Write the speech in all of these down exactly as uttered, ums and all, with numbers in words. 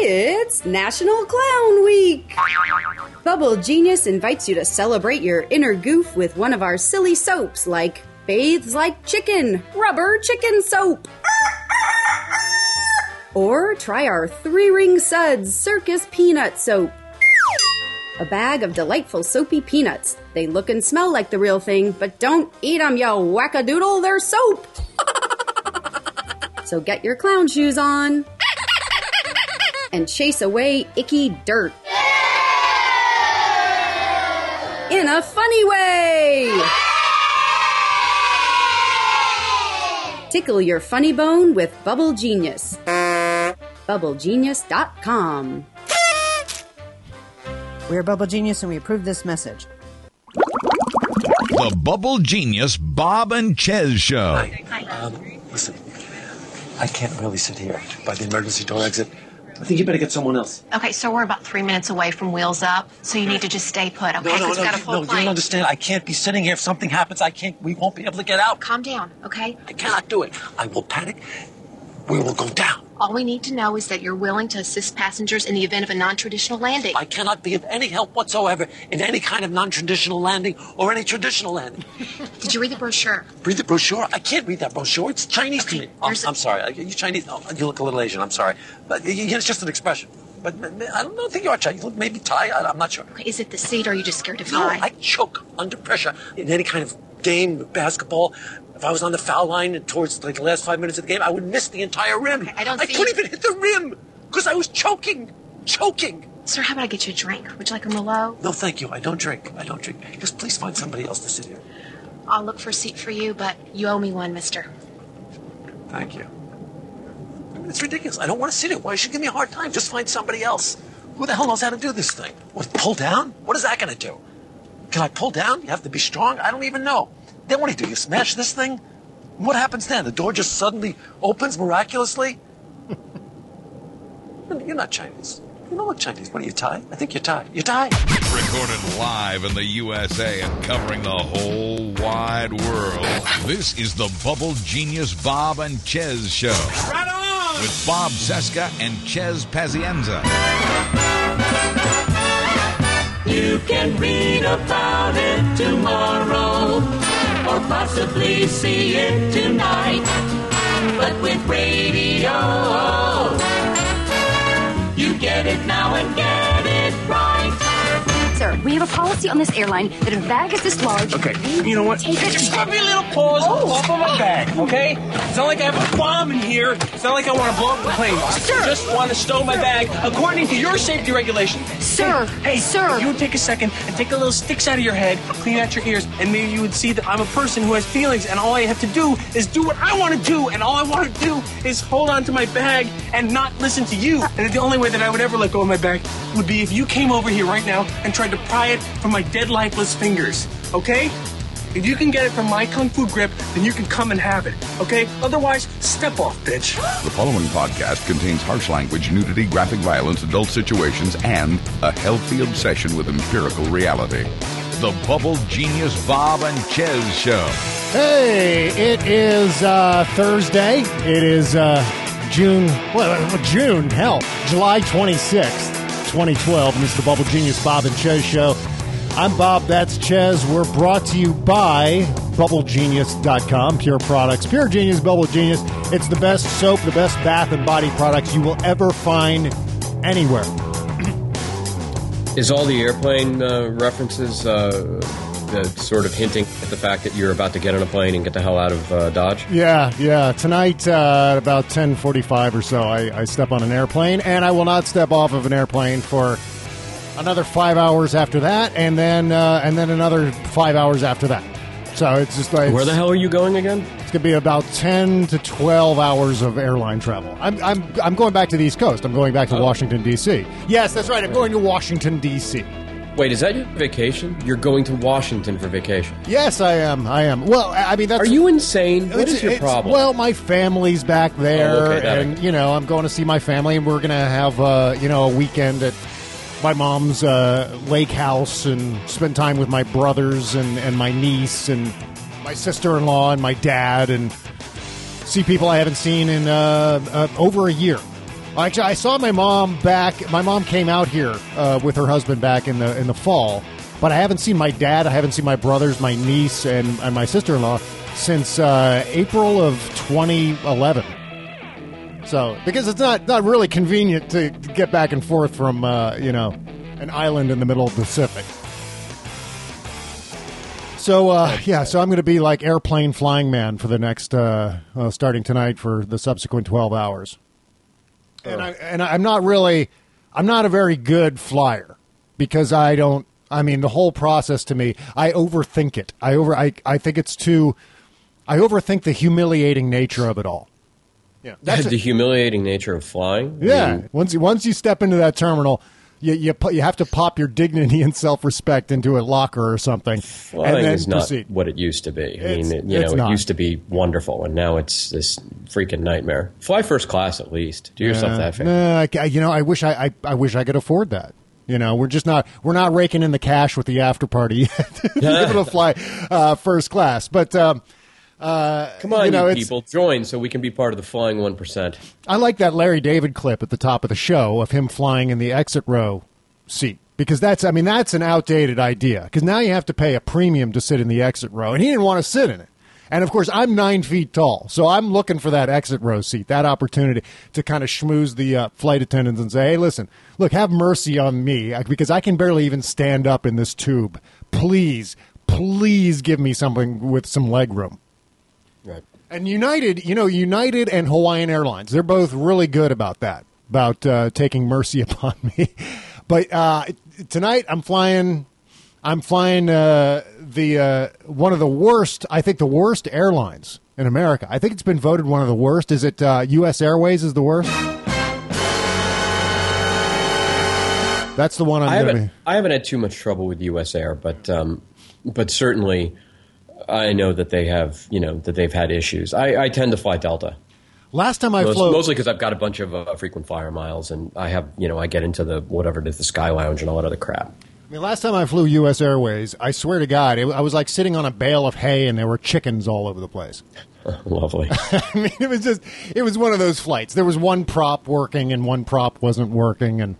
It's National Clown Week! Bubble Genius invites you to celebrate your inner goof with one of our silly soaps like Bathes Like Chicken, Rubber Chicken Soap. Or try our Three-Ring Suds Circus Peanut Soap. A bag of delightful soapy peanuts. They look and smell like the real thing, but don't eat them, you wackadoodle, they're soap! So get your clown shoes on and chase away icky dirt. In a funny way! Tickle your funny bone with Bubble Genius. bubble genius dot com. We're Bubble Genius and we approve this message. The Bubble Genius Bob and Chez Show. Hi. Um, listen, I can't really sit here by the emergency door exit. I think you better get someone else. Okay, so we're about three minutes away from Wheels Up, so you need to just stay put, okay? No, no, We've no, got a you, full no, you plane. don't understand. I can't be sitting here. If something happens, I can't, we won't be able to get out. Calm down, okay? I cannot do it. I will panic. We will go down. All we need to know is that you're willing to assist passengers in the event of a non-traditional landing. I cannot be of any help whatsoever in any kind of non-traditional landing or any traditional landing. Did you read the brochure? Read the brochure? I can't read that brochure. It's Chinese Okay, to me. Oh, there's a- I'm sorry. Are you Chinese? Oh, you look a little Asian. I'm sorry. But you- you- it's just an expression. But I don't think you are Chinese. You look maybe Thai. I, I'm not sure. Okay, is it the seat or are you just scared to No, fly? I choke under pressure in any kind of game, basketball. If I was on the foul line and towards like the last five minutes of the game, I would miss the entire rim. Okay, I don't I see- couldn't even hit the rim because I was choking, choking. Sir, how about I get you a drink? Would you like a Merlot? No, thank you. I don't drink. I don't drink. Just please find somebody else to sit here. I'll look for a seat for you, but you owe me one, mister. Thank you. I mean, it's ridiculous. I don't want to sit here. Why should you give me a hard time? Just find somebody else. Who the hell knows how to do this thing? What, pull down? What is that going to do? Can I pull down? You have to be strong? I don't even know. Then what do you do? You smash this thing? What happens then? The door just suddenly opens miraculously? You're not Chinese. You don't look Chinese. What are you, Thai? I think you're Thai. You're Thai. Recorded live in the U S A and covering the whole wide world. This is the Bubble Genius Bob and Chez Show. Right on! With Bob Cesca and Chez Pazienza. You can read about it tomorrow, or possibly see it tonight. But with radio, you get it now and get it right. Sir, we have a policy on this airline that if a bag is this large, Okay, you know what? take it. Just give me a little pause off of my bag, okay? It's not like I have a bomb in here. It's not like I want to blow up the plane. Sir. I just want to stow my bag according to your safety regulations. Sir, Hey, hey, sir. if you would take a second and take the little sticks out of your head, clean out your ears, and maybe you would see that I'm a person who has feelings, and all I have to do is do what I want to do, and all I want to do is hold on to my bag and not listen to you. And the only way that I would ever let go of my bag would be if you came over here right now and tried to pry it from my dead, lifeless fingers, okay? If you can get it from my kung fu grip, then you can come and have it, okay? Otherwise, step off, bitch. The following podcast contains harsh language, nudity, graphic violence, adult situations, and a healthy obsession with empirical reality. The Bubble Genius Bob and Chez Show. Hey, it is uh, Thursday. It is uh, June, well, June, hell, July twenty-sixth, twenty twelve, and it's the Bubble Genius Bob and Chez Show. I'm Bob, that's Chez. We're brought to you by bubble genius dot com, Pure Products. Pure Genius, Bubble Genius. It's the best soap, the best bath and body products you will ever find anywhere. Is all the airplane uh, references uh, uh, sort of hinting at the fact that you're about to get on a plane and get the hell out of uh, Dodge? Yeah, yeah. Tonight, uh, at about ten forty-five or so, I, I step on an airplane, and I will not step off of an airplane for another five hours after that, and then uh, and then another five hours after that. So it's just like... Where the hell are you going again? It's going to be about ten to twelve hours of airline travel. I'm I'm I'm going back to the East Coast. I'm going back to Oh. Washington, D C Yes, that's right. I'm going to Washington, D C Wait, is that your vacation? You're going to Washington for vacation? Yes, I am. I am. Well, I mean, that's... Are you insane? What It's- is your it's- problem? Well, my family's back there, Oh, okay, that and, I- you know, I'm going to see my family, and we're going to have, uh, you know, a weekend at my mom's uh, lake house and spend time with my brothers and, and my niece and my sister-in-law and my dad and see people I haven't seen in uh, uh, over a year. Actually, I saw my mom back. My mom came out here uh, with her husband back in the in the fall, but I haven't seen my dad. I haven't seen my brothers, my niece, and, and my sister-in-law since uh, April of twenty eleven. So, because it's not, not really convenient to get back and forth from, uh, you know, an island in the middle of the Pacific. So, uh, yeah, so I'm going to be like airplane flying man for the next, uh, uh, starting tonight for the subsequent twelve hours. And, I, and I'm not really, I'm not a very good flyer because I don't, I mean, the whole process to me, I overthink it. I over, I, I think it's too, I overthink the humiliating nature of it all. Yeah, that's the humiliating nature of flying. Yeah, I mean, once you once you step into that terminal, you you, you have to pop your dignity and self respect into a locker or something. Flying and then is not proceed. what it used to be. I It's- mean, it, you it's know, not. it used to be wonderful, and now it's this freaking nightmare. Fly first class at least. Do yourself Uh, that favor. nah, I ca- you know, I wish I, I I wish I could afford that. You know, we're just not we're not raking in the cash with the after party yet to be able to fly uh, first class, but. Um, Uh, Come on, you, know, you it's- people, join so we can be part of the flying one percent. I like that Larry David clip at the top of the show of him flying in the exit row seat because that's, I mean, that's an outdated idea because now you have to pay a premium to sit in the exit row, and he didn't want to sit in it. And of course, I'm nine feet tall, so I'm looking for that exit row seat, that opportunity to kind of schmooze the uh, flight attendants and say, "Hey, listen, look, have mercy on me because I can barely even stand up in this tube. Please, please give me something with some leg room." Right. And United, you know, United and Hawaiian Airlines, they're both really good about that, about uh, taking mercy upon me. But uh, tonight I'm flying, I'm flying uh, the uh, one of the worst, I think the worst airlines in America. I think it's been voted one of the worst. Is it uh, U S Airways is the worst? That's the one I'm I going to haven't, be. I haven't had too much trouble with U S Air, but um, but certainly I know that they have, you know, that they've had issues. I, I tend to fly Delta. Last time I Most, flew, mostly because I've got a bunch of uh, frequent flyer miles, and I have, you know, I get into the whatever it is, the Sky Lounge and all that other crap. I mean, last time I flew U S Airways, I swear to God, it, I was like sitting on a bale of hay and there were chickens all over the place. Lovely. I mean, it was just, it was one of those flights. There was one prop working and one prop wasn't working, and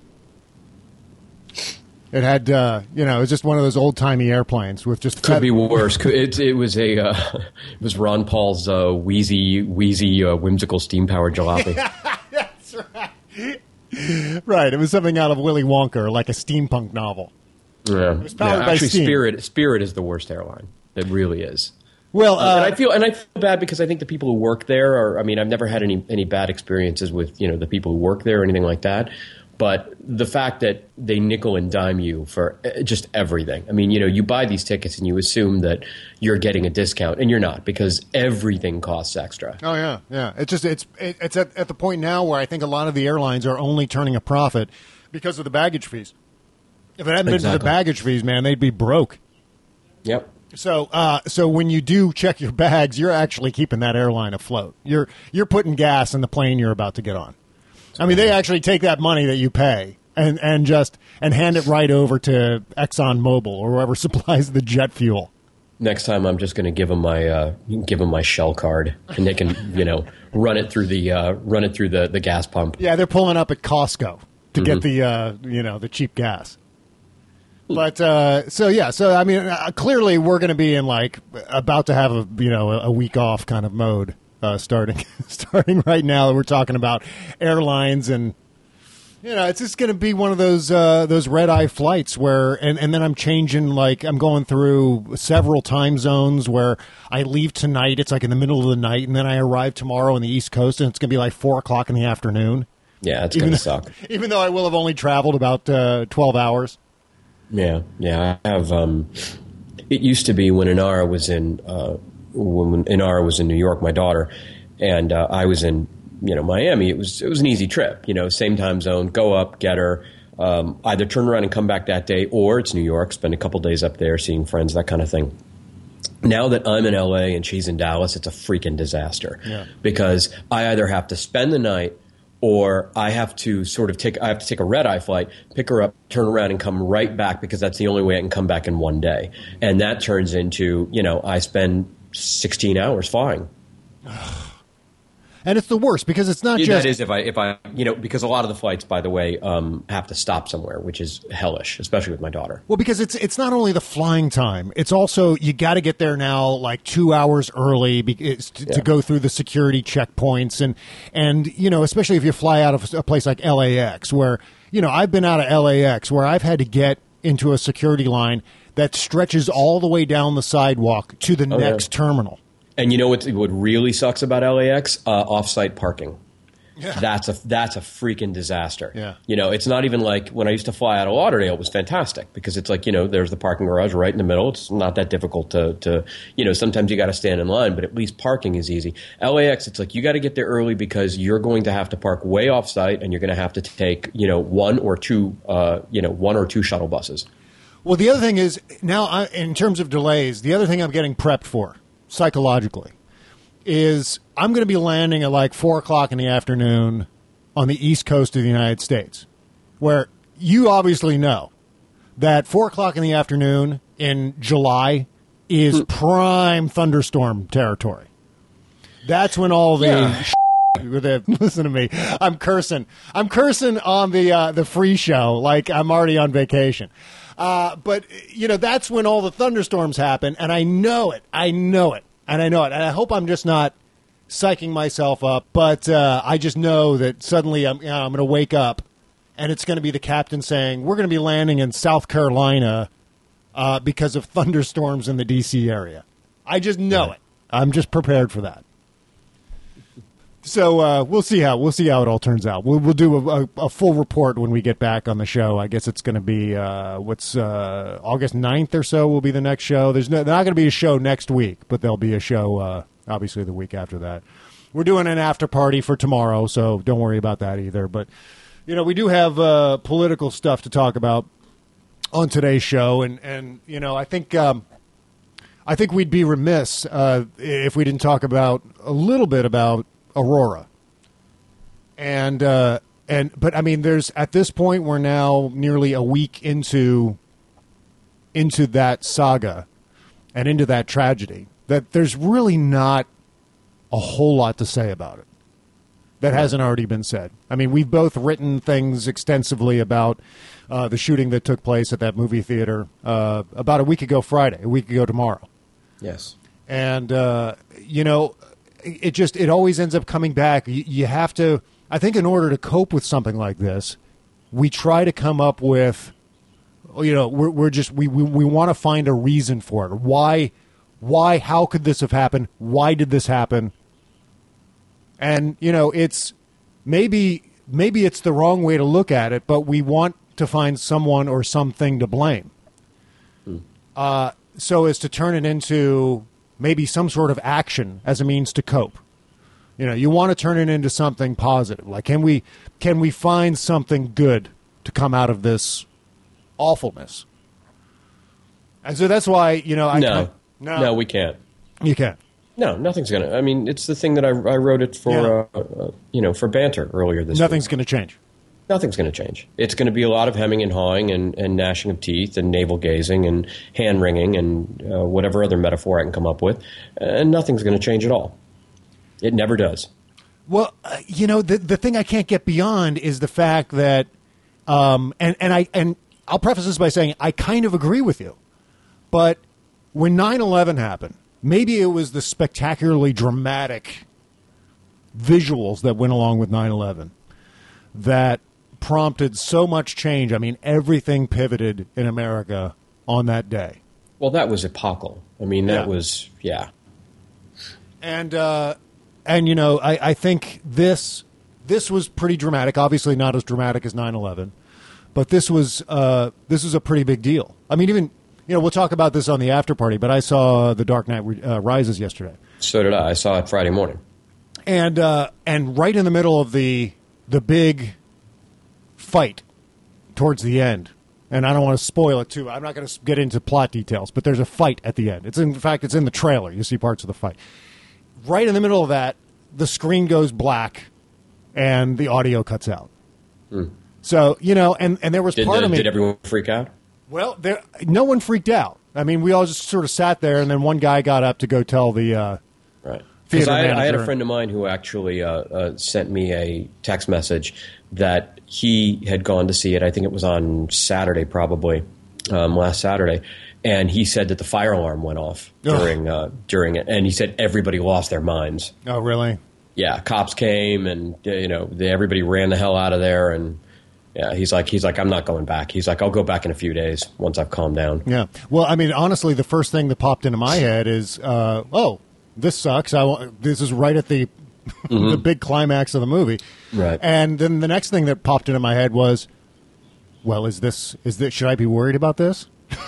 it had, uh, you know, it was just one of those old timey airplanes with just. Could be worse. Could- It, it was a, uh, it was Ron Paul's uh, wheezy, wheezy, uh, whimsical steam powered jalopy. That's right. Right. It was something out of Willy Wonka, or like a steampunk novel. Yeah. was powered Yeah, by actually, steam. Spirit, Spirit is the worst airline. It really is. Well, Uh, uh, and I feel and I feel bad because I think the people who work there are. I mean, I've never had any any bad experiences with, you know, the people who work there or anything like that. But the fact that they nickel and dime you for uh, just everything. I mean, you know, you buy these tickets and you assume that you're getting a discount, and you're not, because everything costs extra. Oh yeah, yeah. It's just it's it, it's at, at the point now where I think a lot of the airlines are only turning a profit because of the baggage fees. If it hadn't been for the Exactly. baggage fees, man, they'd be broke. Yep. So, uh, so when you do check your bags, you're actually keeping that airline afloat. You're you're putting gas in the plane you're about to get on. I mean, they actually take that money that you pay and, and just and hand it right over to ExxonMobil or whoever supplies the jet fuel. Next time, I'm just going to give them my uh, give them my Shell card, and they can, you know, run it through the uh, run it through the, the gas pump. Yeah, they're pulling up at Costco to Mhm. get the uh, you know the cheap gas. But uh, so yeah, so I mean, uh, clearly we're going to be in like about to have a you know a week off kind of mode uh, starting starting right now. We're talking about airlines, and you know it's just going to be one of those uh, those red eye flights where and, and then I'm changing, like I'm going through several time zones where I leave tonight. It's like in the middle of the night, and then I arrive tomorrow on the East Coast, and it's going to be like four o'clock in the afternoon. Yeah, it's Even going to though- suck. Even though I will have only traveled about uh, twelve hours. Yeah, yeah. I have. Um, it used to be when Inara was in uh, when Inara was in New York, my daughter, and uh, I was in you know Miami. It was it was an easy trip. You know, same time zone. Go up, get her. Um, either turn around and come back that day, or it's New York. Spend a couple days up there, seeing friends, that kind of thing. Now that I'm in L A and she's in Dallas, it's a freaking disaster. Yeah. Because I either have to spend the night, or I have to sort of take I have to take a red eye flight, pick her up, turn around, and come right back, because that's the only way I can come back in one day. And that turns into, you know, I spend sixteen hours flying. And it's the worst because it's not yeah, just... That is if I, if I, you know, because a lot of the flights, by the way, um, have to stop somewhere, which is hellish, especially with my daughter. Well, because it's it's not only the flying time, it's also you got to get there now like two hours early be- to, yeah. to go through the security checkpoints. And, and, you know, especially if you fly out of a place like L A X where, you know, I've been out of L A X where I've had to get into a security line that stretches all the way down the sidewalk to the oh, next yeah. terminal. And you know what? What really sucks about L A X? Uh, off-site parking. Yeah. That's a that's a freaking disaster. Yeah. You know, it's not even like when I used to fly out of Lauderdale. It was fantastic because it's like, you know, there's the parking garage right in the middle. It's not that difficult to, to you know, sometimes you got to stand in line, but at least parking is easy. L A X, it's like you got to get there early because you're going to have to park way off-site and you're going to have to take, you know, one or two, uh, you know, one or two shuttle buses. Well, the other thing is now, I, in terms of delays, the other thing I'm getting prepped for psychologically is I'm going to be landing at like four o'clock in the afternoon on the East Coast of the United States, where you obviously know that four o'clock in the afternoon in July is prime thunderstorm territory. That's when all the yeah. The, listen to me. I'm cursing. I'm cursing on the uh, the free show like I'm already on vacation. Uh, but, you know, that's when all the thunderstorms happen, and I know it. I know it. And I know it. And I hope I'm just not psyching myself up, but uh, I just know that suddenly I'm, you know, I'm going to wake up, and it's going to be the captain saying, we're going to be landing in South Carolina uh, because of thunderstorms in the D C area. I just know yeah. it. I'm just prepared for that. So uh, we'll see how we'll see how it all turns out. We'll we'll do a, a, a full report when we get back on the show. I guess it's going to be uh, what's uh, August ninth or so will be the next show. There's no, not going to be a show next week, but there'll be a show uh, obviously the week after that. We're doing an after party for tomorrow, so don't worry about that either. But you know, we do have uh, political stuff to talk about on today's show, and and you know, I think. Um, I think we'd be remiss uh, if we didn't talk about a little bit about Aurora. And uh, and but I mean, there's at this point we're now nearly a week into into that saga and into that tragedy that there's really not a whole lot to say about it that hasn't already been said. I mean, we've both written things extensively about uh, the shooting that took place at that movie theater uh, about a week ago Friday, a week ago tomorrow. Yes. And, uh, you know, it just, it always ends up coming back. You, you have to, I think in order to cope with something like this, we try to come up with, you know, we're, we're just, we, we, we want to find a reason for it. Why, why, how could this have happened? Why did this happen? And, you know, it's maybe, maybe it's the wrong way to look at it, but we want to find someone or something to blame. Hmm. Uh, so as to turn it into maybe some sort of action as a means to cope. You know, you want to turn it into something positive. Like, can we can we find something good to come out of this awfulness? And so that's why, you know, I no, can't, no, no, we can't. You can't. No, nothing's gonna. I mean, it's the thing that I, I wrote it for, yeah. uh, uh, you know, for banter earlier this. Nothing's week. going to change. Nothing's going to change. It's going to be a lot of hemming and hawing and, and gnashing of teeth and navel gazing and hand wringing and uh, whatever other metaphor I can come up with, and nothing's going to change at all. It never does. Well, uh, you know, the the thing I can't get beyond is the fact that, um, and and I and I'll preface this by saying I kind of agree with you, but when nine eleven happened, maybe it was the spectacularly dramatic visuals that went along with nine eleven that prompted so much change. I mean, everything pivoted in America on that day. Well, that was epochal. I mean, that yeah. was, yeah. And, uh, and you know, I, I think this this was pretty dramatic. Obviously not as dramatic as nine eleven, but this was uh, this was a pretty big deal. I mean, even, you know, we'll talk about this on the after party, but I saw The Dark Knight uh, Rises yesterday. So did I. I saw it Friday morning. And uh, and right in the middle of the the big fight towards the end, and I don't want to spoil it too. I'm not going to get into plot details, but there's a fight at the end. It's in fact, it's in the trailer. You see parts of the fight. Right in the middle of that, the screen goes black, and the audio cuts out. Hmm. So, you know, and, and there was did, part uh, of me. Did everyone freak out? Well, there, no one freaked out. I mean, we all just sort of sat there, and then one guy got up to go tell the uh, right. Because I, manager. I had a friend of mine who actually uh, uh, sent me a text message that he had gone to see it. I think it was on Saturday, probably um, last Saturday, and he said that the fire alarm went off during uh, during it, and he said everybody lost their minds. Oh, really? Yeah, cops came, and uh, you know, they, everybody ran the hell out of there, and yeah, he's like, he's like, I'm not going back. He's like, I'll go back in a few days once I've calmed down. Yeah. Well, I mean, honestly, the first thing that popped into my head is, uh, oh. This sucks. I want, this is right at the mm-hmm. the big climax of the movie, right? And then the next thing that popped into my head was, well, is this is this? Should I be worried about this?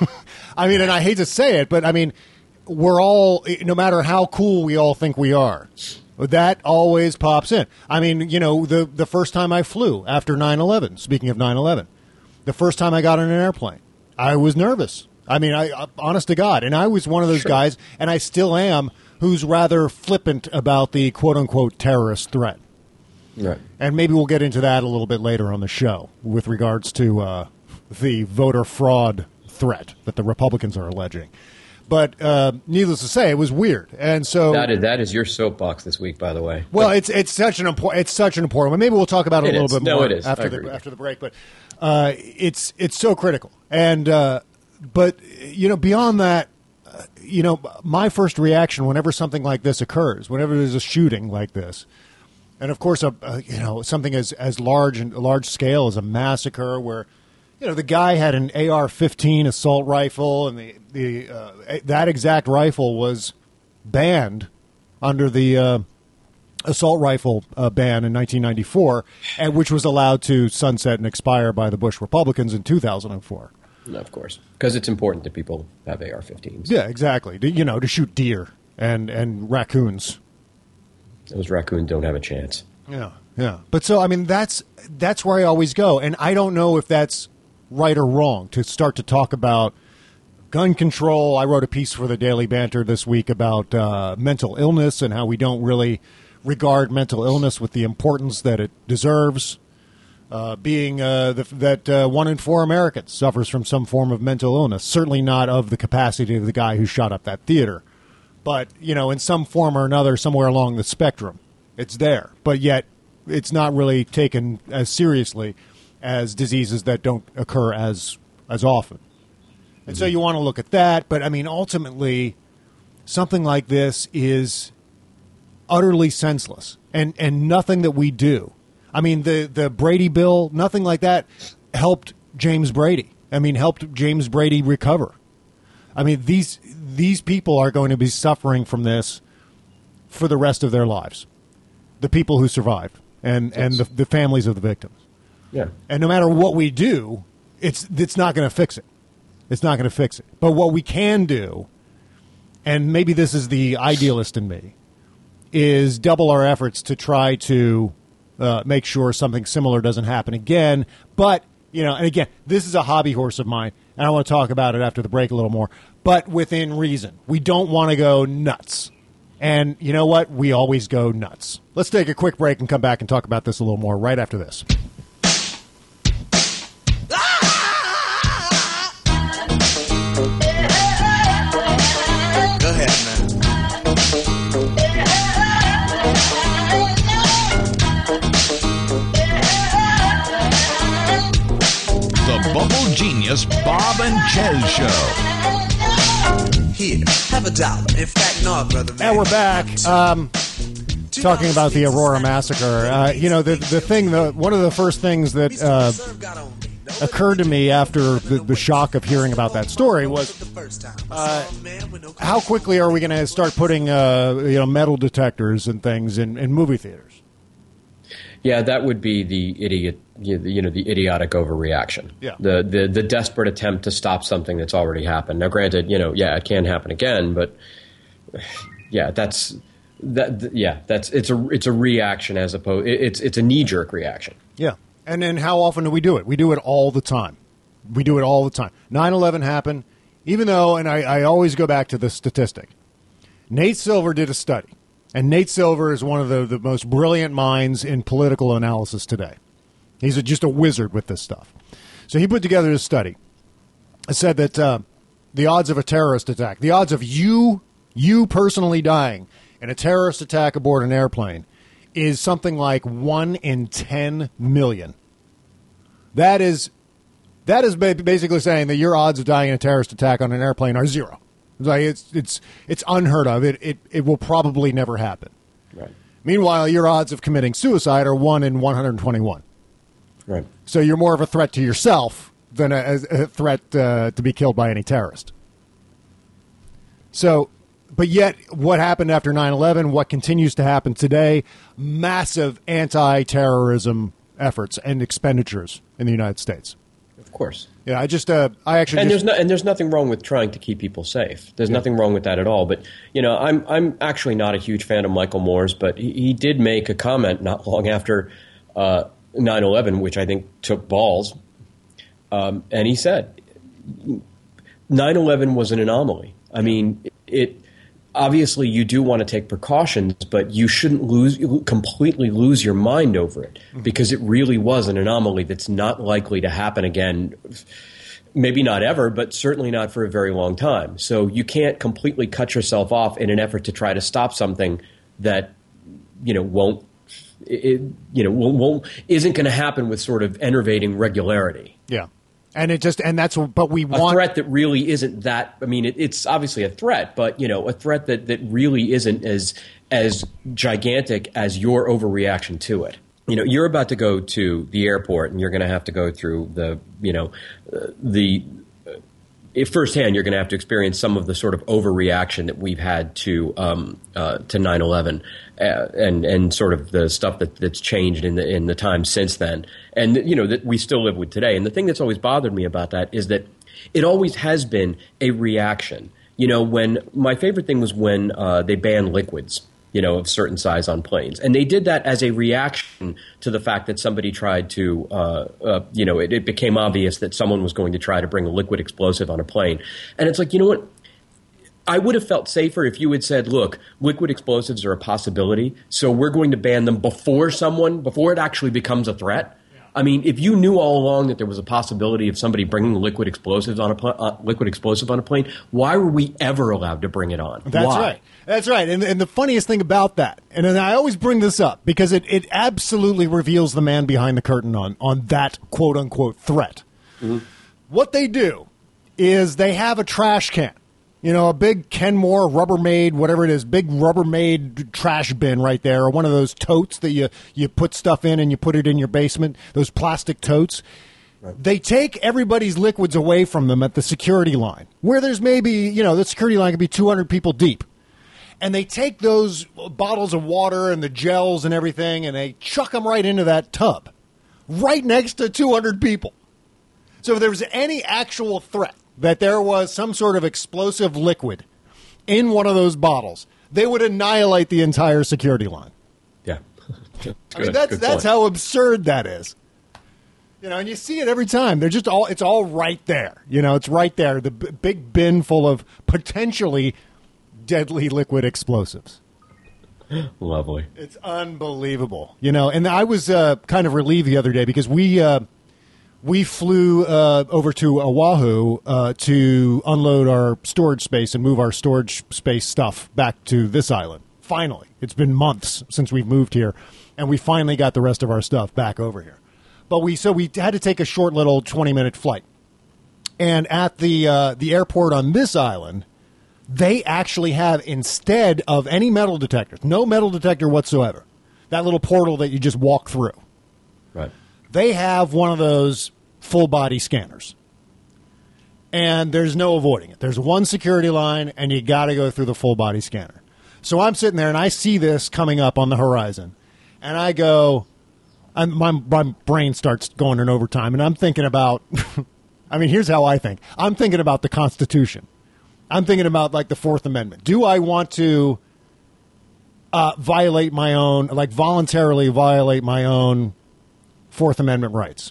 I mean, and I hate to say it, but I mean, we're all, no matter how cool we all think we are, that always pops in. I mean, you know, the the first time I flew after nine eleven. Speaking of nine eleven, the first time I got on an airplane, I was nervous. I mean, I, I honest to God, and I was one of those sure. guys, and I still am, who's rather flippant about the quote-unquote terrorist threat. Right. And maybe we'll get into that a little bit later on the show with regards to uh, the voter fraud threat that the Republicans are alleging. But uh, needless to say, it was weird, and so that is that is your soapbox this week, by the way. Well, it's it's such an important it's such an important one. Maybe we'll talk about it, it a little is. bit more no, it is. after the after the break. But uh, it's it's so critical, and uh, but you know beyond that. You know, my first reaction whenever something like this occurs, whenever there's a shooting like this, and of course, a, a, you know, something as as large and large scale as a massacre, where you know the guy had an A R fifteen assault rifle, and the the uh, that exact rifle was banned under the uh, assault rifle uh, ban in nineteen ninety-four, and which was allowed to sunset and expire by the Bush Republicans in two thousand four. No, of course, because it's important that people have A R fifteens. Yeah, exactly. To, you know, to shoot deer and, and raccoons. Those raccoons don't have a chance. Yeah, yeah. But so, I mean, that's that's where I always go. And I don't know if that's right or wrong to start to talk about gun control. I wrote a piece for the Daily Banter this week about uh, mental illness and how we don't really regard mental illness with the importance that it deserves. Uh, being uh, the, that uh, one in four Americans suffers from some form of mental illness. Certainly not of the capacity of the guy who shot up that theater. But, you know, in some form or another, somewhere along the spectrum, it's there. But yet, it's not really taken as seriously as diseases that don't occur as as often. And mm-hmm. so you want to look at that. But, I mean, ultimately, something like this is utterly senseless. And, and nothing that we do. I mean, the, the Brady bill, nothing like that helped James Brady. I mean, helped James Brady recover. I mean, these these people are going to be suffering from this for the rest of their lives. The people who survived and, and the, the families of the victims. Yeah. And no matter what we do, it's it's not going to fix it. It's not going to fix it. But what we can do, and maybe this is the idealist in me, is double our efforts to try to Uh, make sure something similar doesn't happen again. But, you know, and again, this is a hobby horse of mine, and I want to talk about it after the break a little more, but within reason. We don't want to go nuts. And you know what? We always go nuts. Let's take a quick break and come back and talk about this a little more right after this. Go ahead, man. The Bubble Genius Bob and Chez Show. Here, have a dollar. In fact, no, brother. Man. And we're back. Um, talking about the Aurora massacre. Uh, you know, the the thing, the one of the first things that uh, occurred to me after the, the shock of hearing about that story was uh, how quickly are we going to start putting uh, you know metal detectors and things in, in movie theaters? Yeah, that would be the idiot, you know, the idiotic overreaction. Yeah. The, the the desperate attempt to stop something that's already happened. Now, granted, you know, yeah, it can happen again, but yeah, that's that. Yeah, that's it's a it's a reaction as opposed it's it's a knee jerk reaction. Yeah, and then how often do we do it? We do it all the time. We do it all the time. nine eleven happened, even though, and I, I always go back to the statistic. Nate Silver did a study. And Nate Silver is one of the, the most brilliant minds in political analysis today. He's a, just a wizard with this stuff. So he put together a study. It said that uh, the odds of a terrorist attack, the odds of you, you personally dying in a terrorist attack aboard an airplane is something like one in ten million. That is that is basically saying that your odds of dying in a terrorist attack on an airplane are zero. It's like it's it's it's unheard of. It it it will probably never happen. Right. Meanwhile, your odds of committing suicide are one in one hundred twenty-one. Right. So you're more of a threat to yourself than a, a threat uh, to be killed by any terrorist. So, but yet, what happened after nine eleven, what continues to happen today, massive anti-terrorism efforts and expenditures in the United States. Of course. Yeah, I just, uh, I actually and just, there's no, and there's nothing wrong with trying to keep people safe. There's Yeah. nothing wrong with that at all. But you know, I'm I'm actually not a huge fan of Michael Moore's, but he, he did make a comment not long after uh, nine eleven, which I think took balls, um, and he said nine eleven was an anomaly. I mean, it. Obviously, you do want to take precautions, but you shouldn't lose completely lose your mind over it because it really was an anomaly that's not likely to happen again. Maybe not ever, but certainly not for a very long time. So you can't completely cut yourself off in an effort to try to stop something that you know won't it, you know won't, won't isn't going to happen with sort of enervating regularity. yeah. And it just, and that's, but we A want threat that really isn't that. I mean, it, it's obviously a threat, but you know, a threat that, that really isn't as as gigantic as your overreaction to it. You know, you're about to go to the airport, and you're going to have to go through the, you know, uh, the uh, firsthand. You're going to have to experience some of the sort of overreaction that we've had to um, uh, to nine eleven, uh, and and sort of the stuff that, that's changed in the in the time since then. And, you know, that we still live with today. And the thing that's always bothered me about that is that it always has been a reaction. You know, when my favorite thing was when uh, they banned liquids, you know, of certain size on planes. And they did that as a reaction to the fact that somebody tried to, uh, uh, you know, it, it became obvious that someone was going to try to bring a liquid explosive on a plane. And it's like, you know what? I would have felt safer if you had said, look, liquid explosives are a possibility, so we're going to ban them before someone, before it actually becomes a threat. I mean, if you knew all along that there was a possibility of somebody bringing liquid explosives on a pl- uh, liquid explosive on a plane, why were we ever allowed to bring it on? That's why? right. That's right. And, and the funniest thing about that, and then I always bring this up because it, it absolutely reveals the man behind the curtain on, on that quote unquote threat. Mm-hmm. What they do is they have a trash can. You know, a big Kenmore Rubbermaid, whatever it is, big Rubbermaid trash bin right there, or one of those totes that you, you put stuff in and you put it in your basement, those plastic totes. Right. They take everybody's liquids away from them at the security line, where there's maybe, you know, the security line could be two hundred people deep. And they take those bottles of water and the gels and everything, and they chuck them right into that tub, right next to two hundred people. So if there was any actual threat that there was some sort of explosive liquid in one of those bottles, they would annihilate the entire security line. Yeah. Good, I mean, that's that's point. How absurd that is. You know, and you see it every time. They're just all, it's all right there. You know, it's right there. The b- big bin full of potentially deadly liquid explosives. Lovely. It's unbelievable. You know, and I was uh, kind of relieved the other day because we, uh, We flew uh, over to Oahu uh, to unload our storage space and move our storage space stuff back to this island. Finally. It's been months since we've moved here, and we finally got the rest of our stuff back over here. But we so we had to take a short little twenty-minute flight. And at the uh, the airport on this island, they actually have, instead of any metal detectors, no metal detector whatsoever, that little portal that you just walk through. Right. They have one of those full-body scanners, and there's no avoiding it. There's one security line, and you got to go through the full-body scanner. So I'm sitting there, and I see this coming up on the horizon, and I go, I'm, my, my brain starts going in overtime, and I'm thinking about, I mean, here's how I think. I'm thinking about the Constitution. I'm thinking about, like, the Fourth Amendment. Do I want to uh, violate my own, like, voluntarily violate my own Fourth Amendment rights?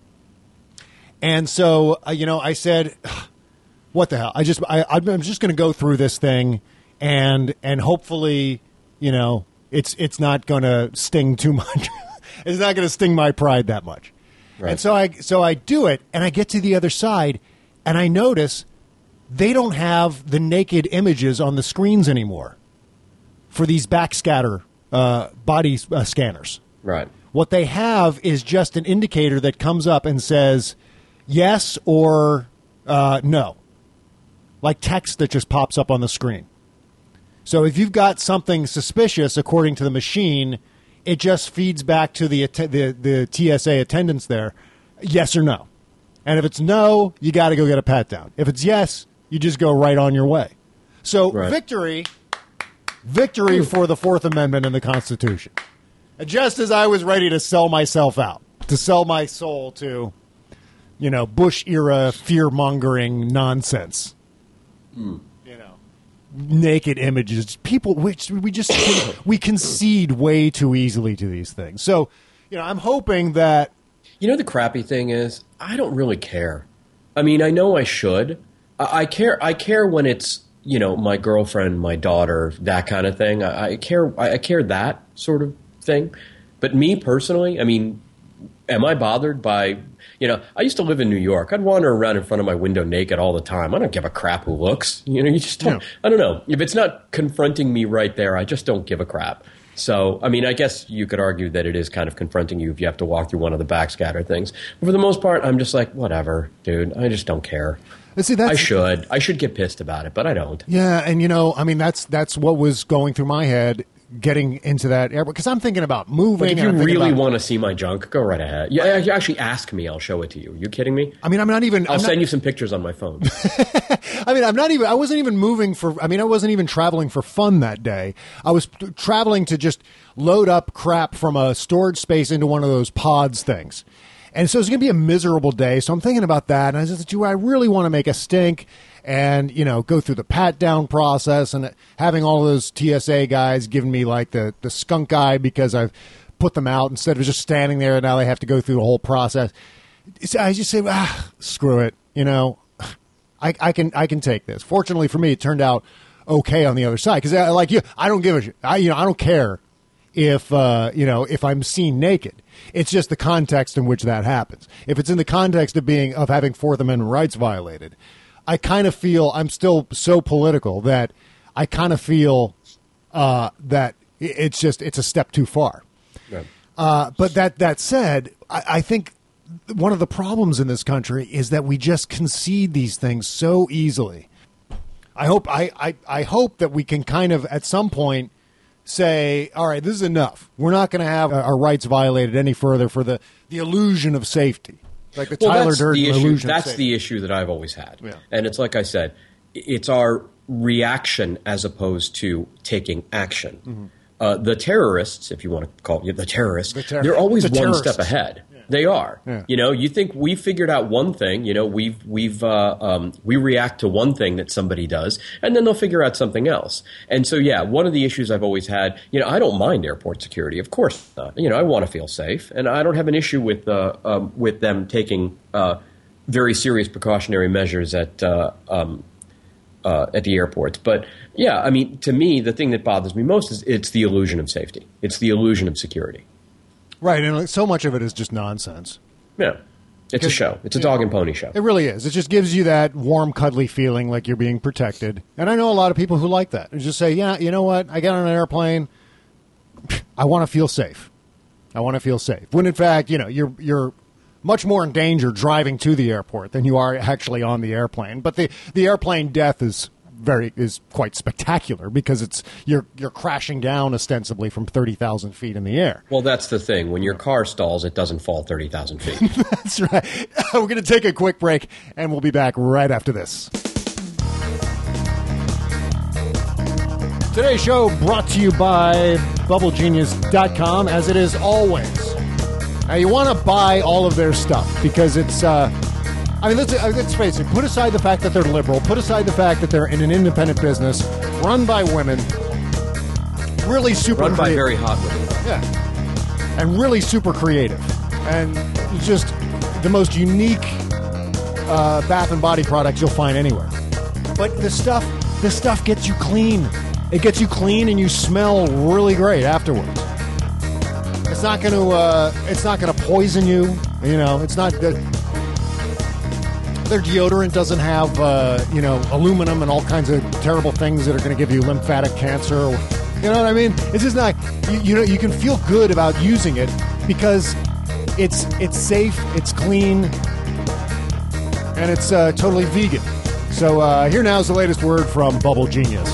And so, uh, you know, I said, what the hell? I just, I, I'm just going to go through this thing, and and hopefully, you know, it's it's not going to sting too much. It's not going to sting my pride that much. Right. And so I so I do it, and I get to the other side, and I notice they don't have the naked images on the screens anymore for these backscatter uh, body uh, scanners. Right. What they have is just an indicator that comes up and says yes or uh, no, like text that just pops up on the screen. So if you've got something suspicious, according to the machine, it just feeds back to the the, the T S A attendants there, yes or no. And if it's no, you got to go get a pat down. If it's yes, you just go right on your way. So right. victory, victory for the Fourth Amendment and the Constitution. And just as I was ready to sell myself out, to sell my soul to, you know, Bush-era fear-mongering nonsense. Mm. You know, naked images. People, which we just, we concede way too easily to these things. So, you know, I'm hoping that... You know, the crappy thing is, I don't really care. I mean, I know I should. I, I care I care when it's, you know, my girlfriend, my daughter, that kind of thing. I, I care I, I care that sort of thing. But me personally, I mean, am I bothered by, you know, I used to live in New York. I'd wander around in front of my window naked all the time. I don't give a crap who looks. You know, you just don't, yeah. I don't know. If it's not confronting me right there, I just don't give a crap. So, I mean, I guess you could argue that it is kind of confronting you if you have to walk through one of the backscatter things. But for the most part, I'm just like, whatever, dude. I just don't care. See, that's, I should. I should get pissed about it, but I don't. Yeah, and, you know, I mean, that's that's what was going through my head getting into that airport. Because I'm thinking about moving. Like if you and really about, want to see my junk, go right ahead. Yeah, you actually ask me. I'll show it to you. Are you kidding me? I mean, I'm not even... I'll I'm send not, you some pictures on my phone. I mean, I'm not even... I wasn't even moving for... I mean, I wasn't even traveling for fun that day. I was t- traveling to just load up crap from a storage space into one of those pods things. And so it's going to be a miserable day. So I'm thinking about that. And I said, "Do I really want to make a stink and, you know, go through the pat down process and having all those T S A guys giving me like the, the skunk eye because I've put them out instead of just standing there and now they have to go through the whole process." So I just say, ah, screw it. You know, I, I can I can take this. Fortunately for me, it turned out okay on the other side because like you, I don't give a shit. I, you know, I don't care if, uh, you know, if I'm seen naked. It's just the context in which that happens. If it's in the context of being of having Fourth Amendment rights violated, I kind of feel I'm still so political that I kind of feel uh, that it's just it's a step too far. Right. Uh, but that that said, I, I think one of the problems in this country is that we just concede these things so easily. I hope I, I, I hope that we can kind of at some point say, all right, this is enough. We're not going to have our rights violated any further for the, the illusion of safety. Like the well, Tyler Durden illusion That's of safety. the issue that I've always had. Yeah. And it's like I said, it's our reaction as opposed to taking action. Mm-hmm. Uh, the terrorists, if you want to call it the terrorists, the ter- they're always the one step ahead. Yeah. They are. Yeah. You know, you think we figured out one thing, you know, we've, we've, uh, um, we react to one thing that somebody does, and then they'll figure out something else. And so, yeah, one of the issues I've always had, you know, I don't mind airport security. Of course not. You know, I want to feel safe, and I don't have an issue with, uh, um, with them taking, uh, very serious precautionary measures at, uh, um, uh, at the airports. But yeah, I mean, to me, the thing that bothers me most is it's the illusion of safety. It's the illusion of security. Right, and so much of it is just nonsense. Yeah. It's a show. It's a dog and pony show. It really is. It just gives you that warm, cuddly feeling like you're being protected. And I know a lot of people who like that. They just say, yeah, you know what? I get on an airplane. I want to feel safe. I want to feel safe. When, in fact, you know, you're you're much more in danger driving to the airport than you are actually on the airplane. But the, the airplane death is very is quite spectacular because it's you're you're crashing down ostensibly from thirty thousand feet in the air. Well, that's the thing. When your car stalls, it doesn't fall thirty thousand feet. That's right. We're going to take a quick break, and we'll be back right after this. Today's show brought to you by Bubble Genius dot com, as it is always. Now, you want to buy all of their stuff because it's... Uh, I mean, let's, let's face it. Put aside the fact that they're liberal. Put aside the fact that they're in an independent business, run by women, really super run creative. by very hot women. Yeah, and really super creative, and just the most unique uh, bath and body products you'll find anywhere. But the stuff, the stuff gets you clean. It gets you clean, and you smell really great afterwards. It's not going to. Uh, it's not going to poison you. You know, it's not. Uh, Their deodorant doesn't have, uh, you know, aluminum and all kinds of terrible things that are going to give you lymphatic cancer. You know what I mean? It's just not, you, you know, you can feel good about using it because it's it's safe, it's clean, and it's uh, totally vegan. So uh, here now is the latest word from Bubble Genius.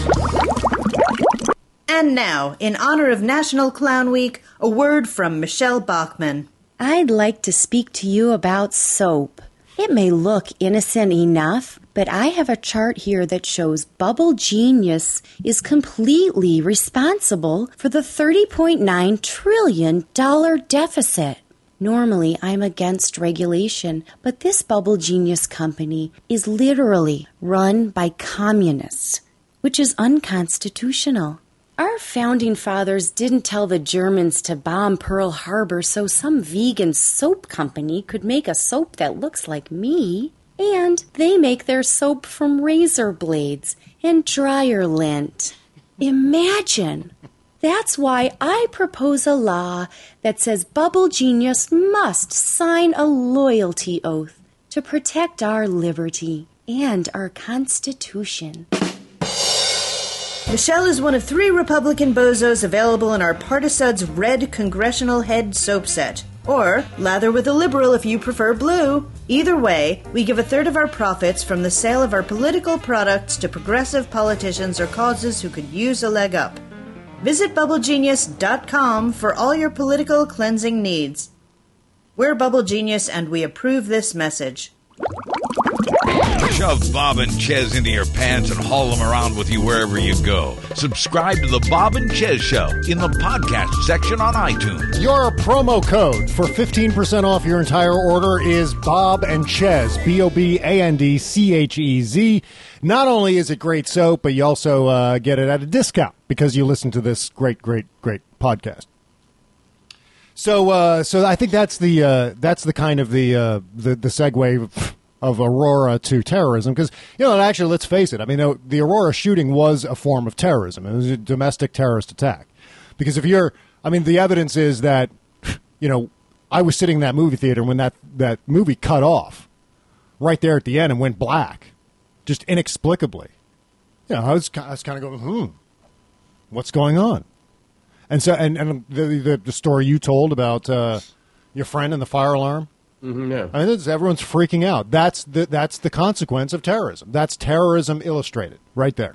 And now, in honor of National Clown Week, a word from Michelle Bachman. I'd like to speak to you about soap. It may look innocent enough, but I have a chart here that shows Bubble Genius is completely responsible for the thirty point nine trillion dollars deficit. Normally, I'm against regulation, but this Bubble Genius company is literally run by communists, which is unconstitutional. Our founding fathers didn't tell the Germans to bomb Pearl Harbor so some vegan soap company could make a soap that looks like me. And they make their soap from razor blades and dryer lint. Imagine! That's why I propose a law that says Bubble Genius must sign a loyalty oath to protect our liberty and our Constitution. Michelle is one of three Republican bozos available in our Partisuds Red Congressional Head soap set. Or lather with a liberal if you prefer blue. Either way, we give a third of our profits from the sale of our political products to progressive politicians or causes who could use a leg up. Visit bubble genius dot com for all your political cleansing needs. We're Bubble Genius and we approve this message. Shove Bob and Chez into your pants and haul them around with you wherever you go. Subscribe to the Bob and Chez Show in the podcast section on iTunes. Your promo code for fifteen percent off your entire order is Bob and Chez, B O B A N D C H E Z. Not only is it great soap, but you also uh, get it at a discount because you listen to this great, great, great podcast. So, uh, so I think that's the uh, that's the kind of the uh, the, the segue of Aurora to terrorism, because, you know, actually, let's face it, I mean, the Aurora shooting was a form of terrorism. It was a domestic terrorist attack. Because if you're, I mean, the evidence is that, you know, I was sitting in that movie theater when that, that movie cut off right there at the end and went black, just inexplicably. You know, I was, I was kind of going, hmm, what's going on? And so, and, and the, the, the story you told about uh, your friend and the fire alarm, Mm-hmm, yeah. I mean, it's, everyone's freaking out. That's the that's the consequence of terrorism. That's terrorism illustrated, right there.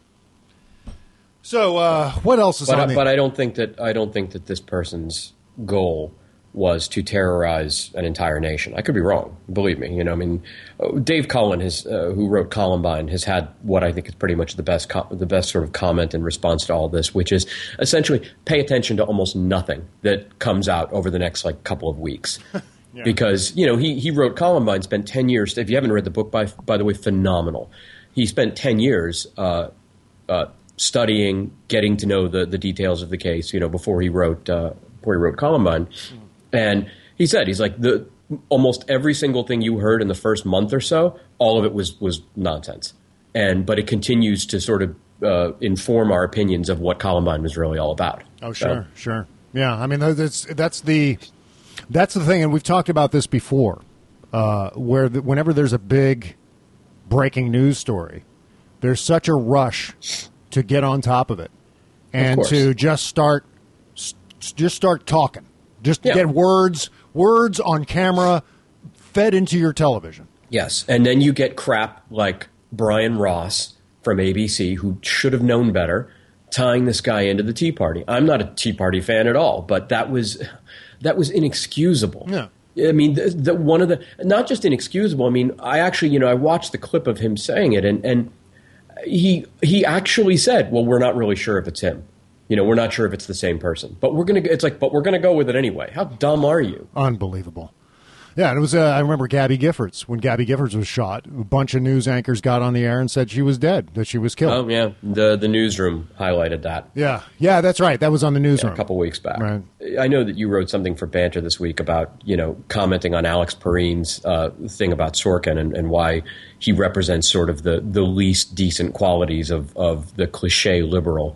So, uh, what else is but, on the? But I don't think that I don't think that this person's goal was to terrorize an entire nation. I could be wrong. Believe me. You know, I mean, Dave Cullen, has, uh, who wrote Columbine, has had what I think is pretty much the best com- the best sort of comment in response to all this, which is essentially pay attention to almost nothing that comes out over the next like couple of weeks. Yeah. Because, you know, he, he wrote Columbine, spent ten years. If you haven't read the book, by by the way, phenomenal. He spent ten years uh, uh, studying, getting to know the, the details of the case, you know, before he wrote uh, before he wrote Columbine. Mm. And he said, he's like, the almost every single thing you heard in the first month or so, all of it was, was nonsense. And but it continues to sort of uh, inform our opinions of what Columbine was really all about. Oh, sure, so, sure. Yeah, I mean, that's that's the... That's the thing, and we've talked about this before, uh, where the, whenever there's a big breaking news story, there's such a rush to get on top of it and of to just start just start talking, just yeah. get words words on camera fed into your television. Yes, and then you get crap like Brian Ross from A B C, who should have known better, tying this guy into the Tea Party. I'm not a Tea Party fan at all, but that was... That was inexcusable. Yeah. I mean, the, the, one of the not just inexcusable. I mean, I actually, you know, I watched the clip of him saying it, and, and he he actually said, "Well, we're not really sure if it's him. You know, we're not sure if it's the same person, but we're gonna." It's like, but we're gonna go with it anyway. How dumb are you? Unbelievable. Yeah, and it was. Uh, I remember Gabby Giffords. When Gabby Giffords was shot, a bunch of news anchors got on the air and said she was dead, that she was killed. Oh, yeah. The the newsroom highlighted that. Yeah, yeah, that's right. That was on the newsroom. Yeah, a couple weeks back. Right. I know that you wrote something for Banter this week about, you know, commenting on Alex Perrine's uh, thing about Sorkin and, and why he represents sort of the, the least decent qualities of, of the cliche liberal.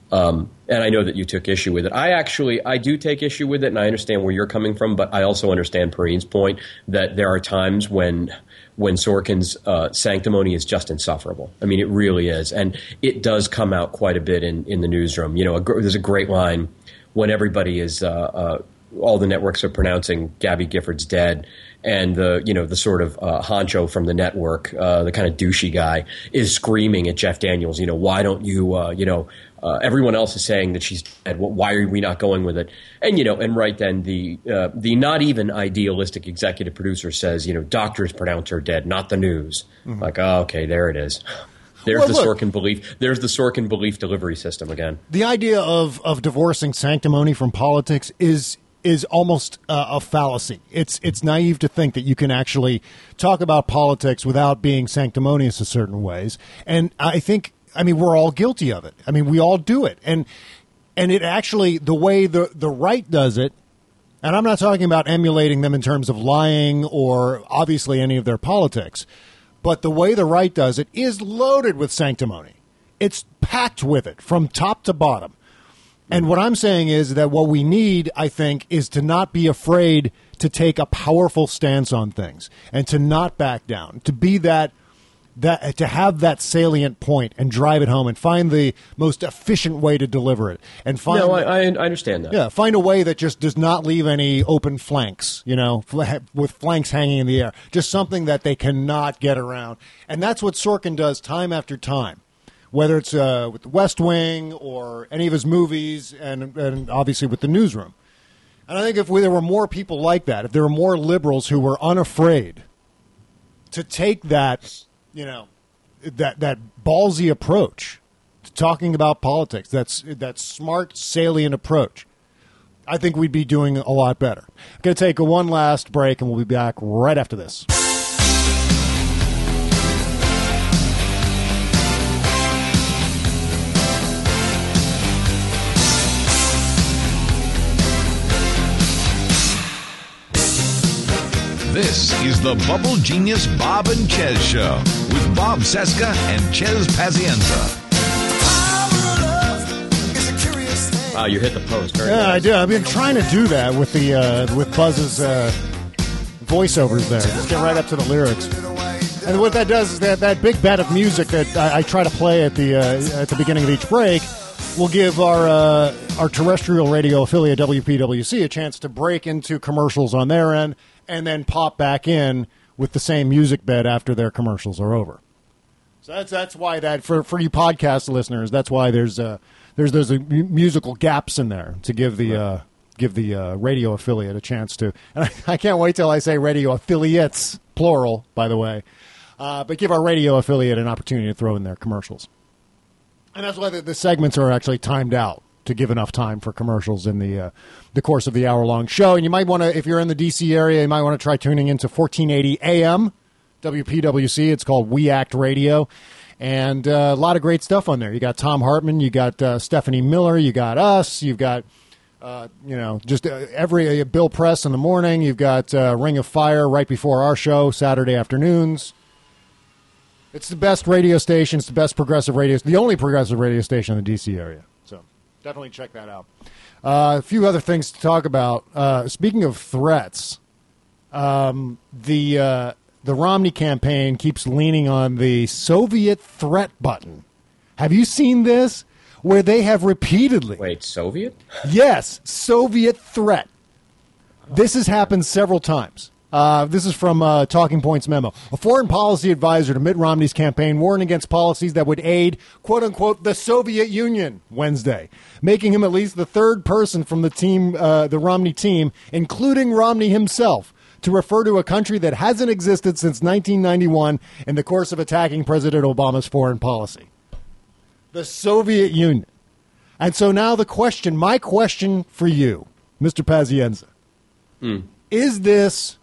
Um, and I know that you took issue with it. I actually, I do take issue with it, and I understand where you're coming from, but I also understand Perrine's point that there are times when when Sorkin's uh, sanctimony is just insufferable. I mean, it really is. And it does come out quite a bit in, in the newsroom. You know, a, there's a great line when everybody is, uh, uh, all the networks are pronouncing Gabby Gifford's dead, and the, you know, the sort of uh, honcho from the network, uh, the kind of douchey guy, is screaming at Jeff Daniels, you know, why don't you, uh, you know, Uh, everyone else is saying that she's dead. Why are we not going with it? And, you know, and right then the uh, the not even idealistic executive producer says, you know, doctors pronounce her dead, not the news. Mm-hmm. Like, oh, okay, there it is. There's well, the look, Sorkin belief. There's the Sorkin belief delivery system again. The idea of, of divorcing sanctimony from politics is is almost uh, a fallacy. It's it's naive to think that you can actually talk about politics without being sanctimonious in certain ways. And I think. I mean, we're all guilty of it. I mean, we all do it. And and it actually, the way the, the right does it, and I'm not talking about emulating them in terms of lying or obviously any of their politics, but the way the right does it is loaded with sanctimony. It's packed with it from top to bottom. And what I'm saying is that what we need, I think, is to not be afraid to take a powerful stance on things and to not back down, to be that That to have that salient point and drive it home and find the most efficient way to deliver it and find. No, I, I understand that. Yeah, find a way that just does not leave any open flanks. You know, with flanks hanging in the air, just something that they cannot get around, and that's what Sorkin does time after time, whether it's uh, with The West Wing or any of his movies, and and obviously with The Newsroom. And I think if we, there were more people like that, if there were more liberals who were unafraid to take that. You know, that that ballsy approach to talking about politics, that's that smart, salient approach, I think we'd be doing a lot better. I'm going to take a one last break, and we'll be back right after this. This is the Bubble Genius Bob and Chez Show with Bob Cesca and Chez Pazienza. Wow, you hit the post. Very yeah, nice. I do. I've been trying to do that with the uh, with Buzz's uh, voiceovers there. Just get right up to the lyrics. And what that does is that that big bed of music that I, I try to play at the uh, at the beginning of each break will give our uh, our terrestrial radio affiliate W P W C a chance to break into commercials on their end, and then pop back in with the same music bed after their commercials are over. So that's that's why that for for you podcast listeners, that's why there's uh, there's there's a musical gaps in there to give the uh, give the uh, radio affiliate a chance to. And I, I can't wait till I say radio affiliates plural, by the way, uh, but give our radio affiliate an opportunity to throw in their commercials. And that's why the, the segments are actually timed out to give enough time for commercials in the uh, the course of the hour-long show. And you might want to, if you're in the D C area, you might want to try tuning into fourteen eighty A M, W P W C. It's called We Act Radio. And uh, a lot of great stuff on there. You got Tom Hartman, you got uh, Stephanie Miller, you got us, you've got, uh, you know, just uh, every, uh, Bill Press in the morning, you've got uh, Ring of Fire right before our show, Saturday afternoons. It's the best radio station. It's the best progressive radio, the only progressive radio station in the D C area. So definitely check that out. Uh, a few other things to talk about. Uh, speaking of threats, um, the uh, the Romney campaign keeps leaning on the Soviet threat button. Have you seen this? Where they have repeatedly... Wait, Soviet? Yes, Soviet threat. This has happened several times. Uh, this is from uh, Talking Points memo. A foreign policy advisor to Mitt Romney's campaign warned against policies that would aid, quote-unquote, the Soviet Union Wednesday, making him at least the third person from the team, uh, the Romney team, including Romney himself, to refer to a country that hasn't existed since nineteen ninety-one in the course of attacking President Obama's foreign policy. The Soviet Union. And so now the question, my question for you, Mister Pazienza, mm. is this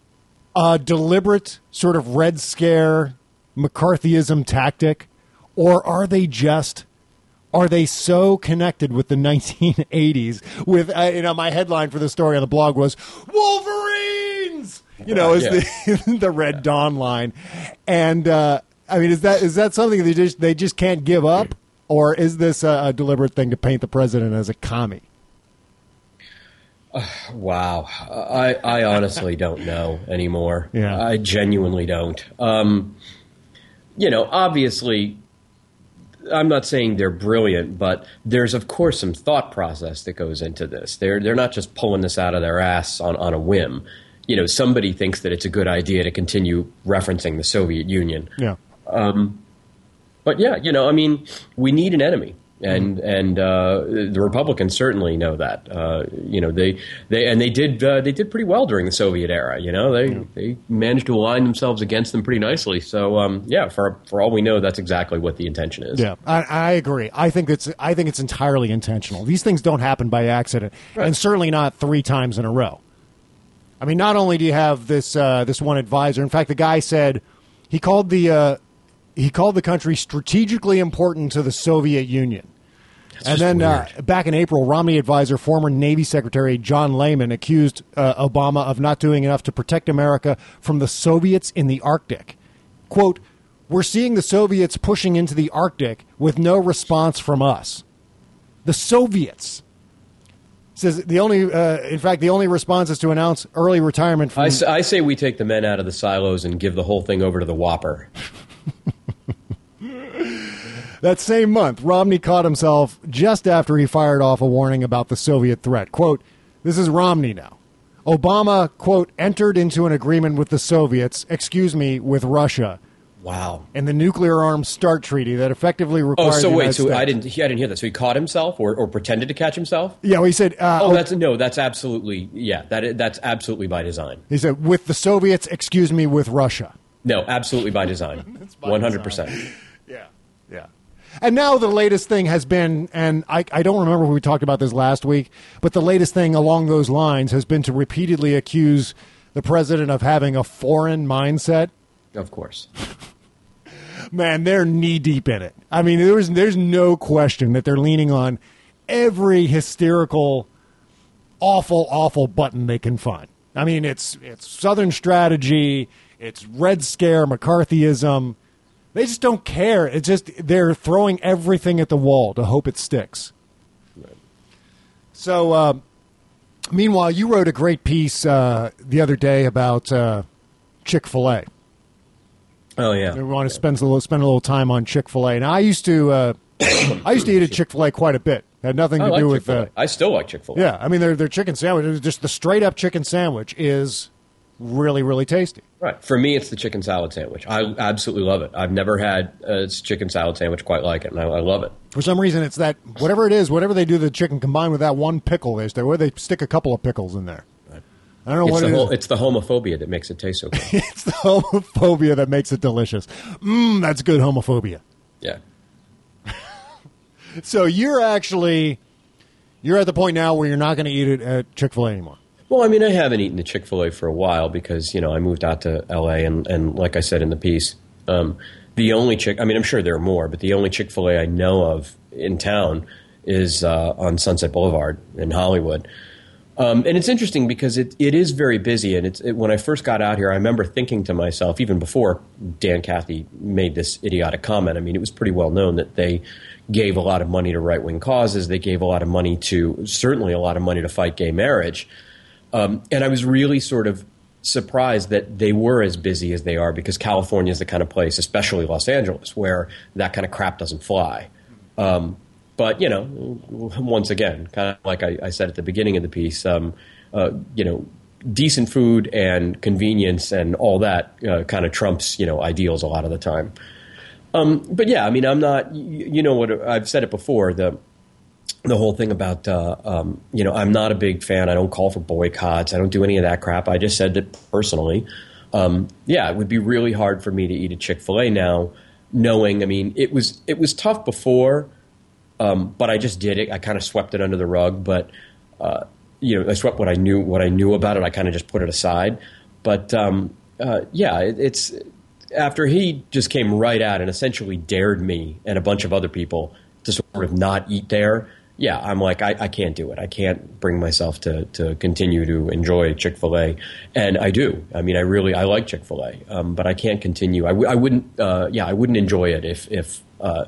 a deliberate sort of Red Scare McCarthyism tactic, or are they just, are they so connected with the nineteen eighties with, uh, you know, my headline for the story on the blog was Wolverines, you know, is yeah. the, the Red Dawn line. And, uh, I mean, is that, is that something they just, they just can't give up? or is this a, a deliberate thing to paint the president as a commie? Uh, wow. I, I honestly don't know anymore. Yeah. I genuinely don't. Um, you know, obviously, I'm not saying they're brilliant, but there's, of course, some thought process that goes into this. They're, they're not just pulling this out of their ass on, on a whim. You know, somebody thinks that it's a good idea to continue referencing the Soviet Union. Yeah. Um, but, yeah, you know, I mean, we need an enemy. And mm-hmm. and uh, the Republicans certainly know that. Uh, you know, they they and they did uh, they did pretty well during the Soviet era. You know, they yeah. they managed to align themselves against them pretty nicely. So um, yeah, for for all we know, that's exactly what the intention is. Yeah, I, I agree. I think it's I think it's entirely intentional. These things don't happen by accident, right. And certainly not three times in a row. I mean, not only do you have this uh, this one advisor. In fact, the guy said he called the uh, he called the country strategically important to the Soviet Union. That's and then uh, back in April, Romney advisor, former Navy Secretary John Lehman, accused uh, Obama of not doing enough to protect America from the Soviets in the Arctic. Quote, "We're seeing the Soviets pushing into the Arctic with no response from us." The Soviets. Says the only, uh, in fact, the only response is to announce early retirement from... I, I say we take the men out of the silos and give the whole thing over to the Whopper. That same month, Romney caught himself just after he fired off a warning about the Soviet threat. Quote, this is Romney now. Obama, quote, entered into an agreement with the Soviets, excuse me, with Russia. Wow. And the nuclear arms START treaty that effectively requires... Oh, so the wait, United so States. I didn't, I didn't hear that. So he caught himself or, or pretended to catch himself? Yeah, well, he said... Uh, oh, that's no, that's absolutely, yeah, that that's absolutely by design. He said, with the Soviets, excuse me, with Russia. No, absolutely by design. by one hundred percent. Design. Yeah, yeah. And now the latest thing has been, and I, I don't remember if we talked about this last week, but the latest thing along those lines has been to repeatedly accuse the president of having a foreign mindset. Of course. Man, they're knee-deep in it. I mean, there's there's no question that they're leaning on every hysterical, awful, awful button they can find. I mean, it's it's Southern strategy, it's Red Scare, McCarthyism. They just don't care. It's just they're throwing everything at the wall to hope it sticks. Right. So, uh, meanwhile, you wrote a great piece uh, the other day about uh, Chick-fil-A. Oh yeah, we want to spend a little spend a little time on Chick-fil-A. Now, I used to uh, I used to eat at Chick-fil-A quite a bit. It had nothing I to like do with. Uh, I still like Chick-fil-A. Yeah, I mean their their chicken sandwich, just the straight up chicken sandwich, is really really tasty. Right. For me, it's the chicken salad sandwich. I absolutely love it. I've never had a chicken salad sandwich quite like it, and I, I love it. For some reason, it's that whatever it is, whatever they do to the chicken combined with that one pickle, they where they stick a couple of pickles in there. I don't know it's what the it whole, is. It's the homophobia that makes it taste so good. It's the homophobia that makes it delicious. Mmm, that's good homophobia. Yeah. So you're actually, you're at the point now where you're not going to eat it at Chick-fil-A anymore. Well, I mean, I haven't eaten at Chick-fil-A for a while because, you know, I moved out to L A and, and like I said in the piece, um, the only Chick, I mean, I'm sure there are more, but the only Chick-fil-A I know of in town is uh, on Sunset Boulevard in Hollywood. Um, and it's interesting because it, it is very busy. And it's it, when I first got out here, I remember thinking to myself, even before Dan Cathy made this idiotic comment, I mean, it was pretty well known that they gave a lot of money to right-wing causes. They gave a lot of money to, certainly a lot of money to fight gay marriage. Um, and I was really sort of surprised that they were as busy as they are because California is the kind of place, especially Los Angeles, where that kind of crap doesn't fly. Um But, you know, once again, kind of like I, I said at the beginning of the piece, um, uh, you know, decent food and convenience and all that uh, kind of trumps, you know, ideals a lot of the time. Um, but, yeah, I mean, I'm not, you, you know what, I've said it before, the the whole thing about, uh, um, you know, I'm not a big fan. I don't call for boycotts. I don't do any of that crap. I just said that personally, um, yeah, it would be really hard for me to eat at Chick-fil-A now, knowing, I mean, it was it was tough before. Um, but I just did it. I kind of swept it under the rug. But uh, you know, I swept what I knew. What I knew about it, I kind of just put it aside. But um, uh, yeah, it, it's after he just came right out and essentially dared me and a bunch of other people to sort of not eat there. Yeah, I'm like, I, I can't do it. I can't bring myself to to continue to enjoy Chick-fil-A, and I do. I mean, I really I like Chick-fil-A, um, but I can't continue. I, w- I wouldn't. Uh, yeah, I wouldn't enjoy it if if. Uh,